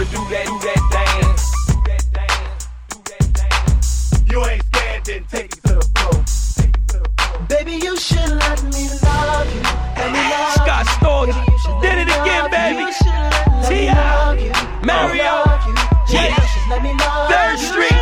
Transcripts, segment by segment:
to do that dance. You ain't scared, then take it to the floor. Baby, you should let me love you. Let me love Scott Storch, did it again, baby. T.I., Mario, yeah. Third Street,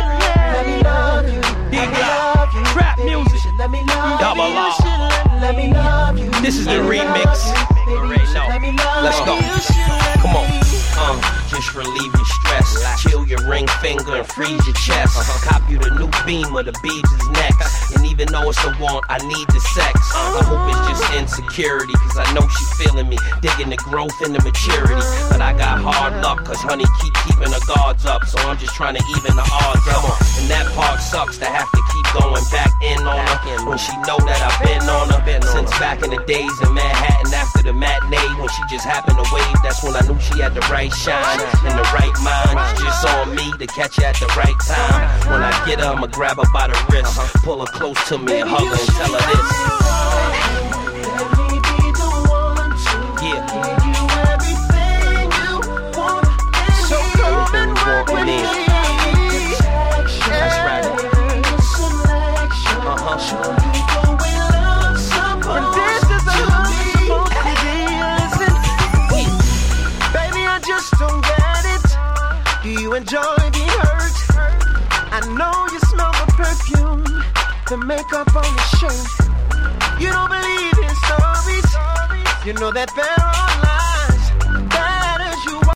D-Block, rap music, Double R. This is the remix. Let's go. Come on. Just relieve your stress. Chill your ring finger and freeze your chest. Cop you the new Beamer, the Beebs is next. And even though it's a want, I need the sex. I hope it's just insecurity, cause I know she feeling me, digging the growth and the maturity. But I got hard luck, cause honey keeping her guards up. So I'm just trying to even the odds up. And that part sucks to have to keep going back in on her when she know that I've been on her since back in the days in Manhattan after the matinee. When she just happened to wave, that's when I knew she had the right shine and the right mind. It's just on me to catch her at the right time. When I get her, I'ma grab her by the wrist, pull her close to me and hug her and tell her this. Let me be the one to give you everything you want. So come and work with me. That's right. Show you the way love's supposed to be. Listen, baby, I just don't get it. Do you enjoy being hurt? I know you smell the perfume, the makeup on the shirt. You don't believe in stories. You know that there are